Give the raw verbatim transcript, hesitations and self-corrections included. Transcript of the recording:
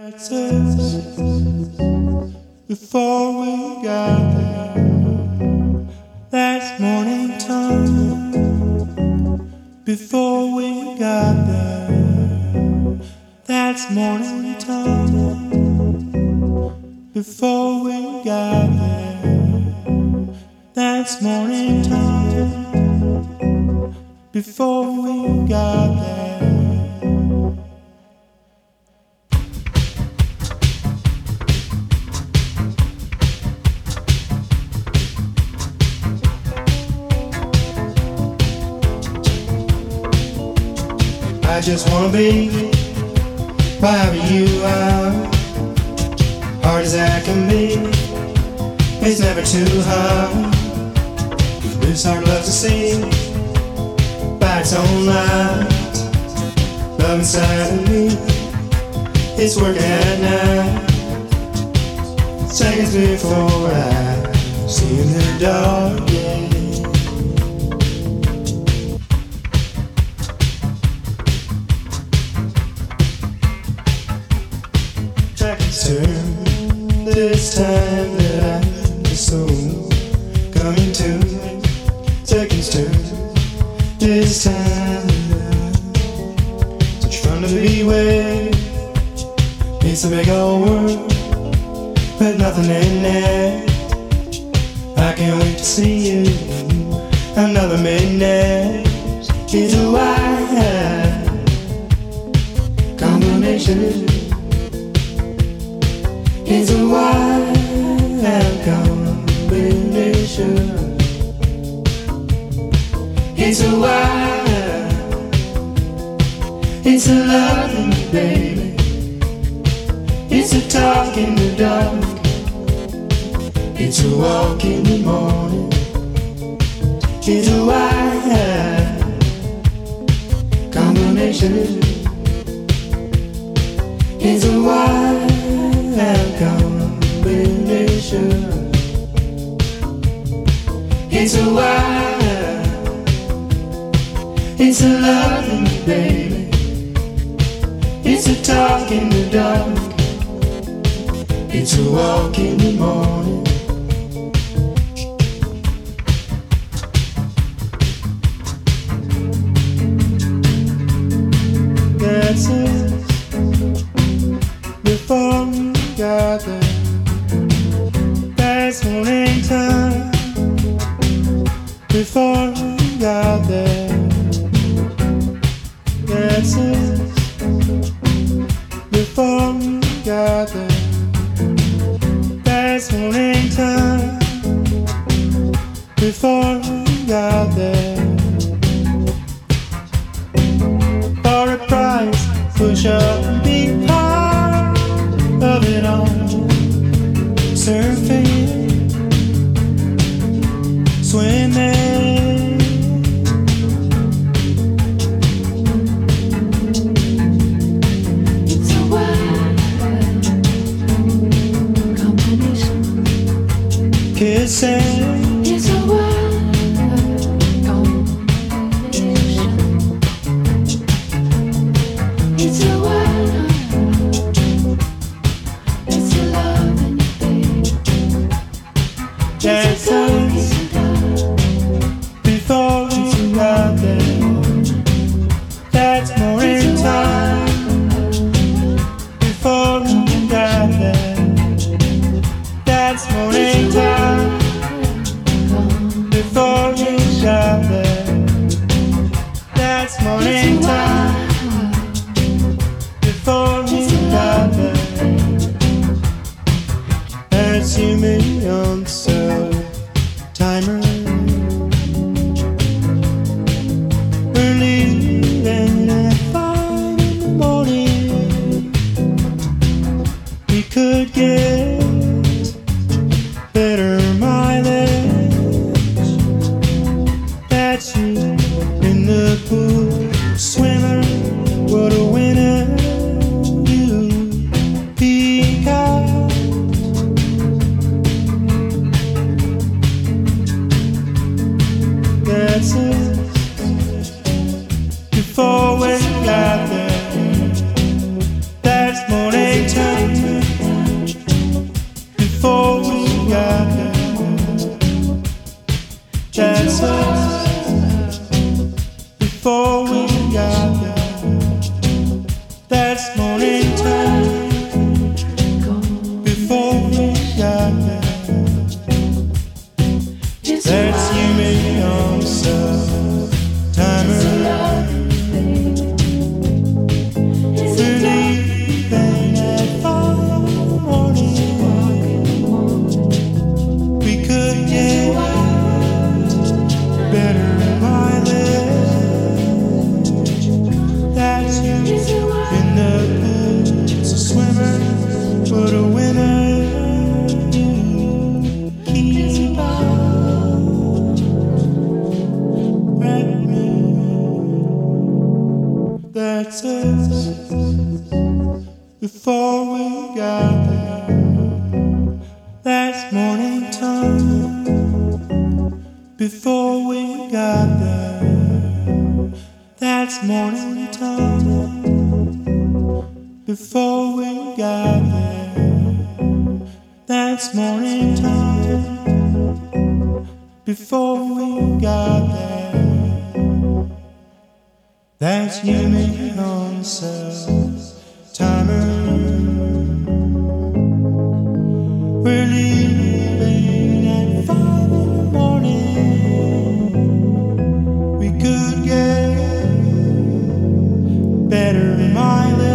Before we got there, that's morning time. Before we got there, that's morning time. Before we got there, that's morning time. Before we got there. I just wanna be wherever you are, hard as I can be. It's never too hard. This heart loves to sing by its own light. Love inside of me, it's working at night. Seconds before I see in the dark, yeah. Turn this time that I'm so coming to. Seconds turn this time that I'm such fun to be with. It's a big old world with nothing in it. I can't wait to see you another midnight. It's a wild combination. It's a wild combination. It's a wild, it's a loving baby. It's a talk in the dark. It's a walk in the morning. It's a wild combination. It's a wild combination. It's a wild, it's a loving baby. It's a talk in the dark. It's a walk in the morning. That's it. Before we got there, that's morning time. Before we got there, that's it. Before we got there, that's morning time. Before we got there, for a price, push up and be part of it all. Surfing, swimming, it's a wild combination. Kissing, it's a wild combination. It's a wild, it's a loving baby. that's us. Before we got there, that's morning time. Before we got there, that's morning time. Before we got there, that's morning time. Before we got there, that's you me on so timer. We're leaving at five in the morning. We could get better mileage. That's you in the pool, swimmer. What a winner you peacock. That's it. Before we got there, that's morning time. we got there. That's morning time. Before we got there. That's morning time. Before we got there. That's morning time. Before we got there. That's you, me, on the cell timer. We're leaving at five in the morning. We could get better mileage.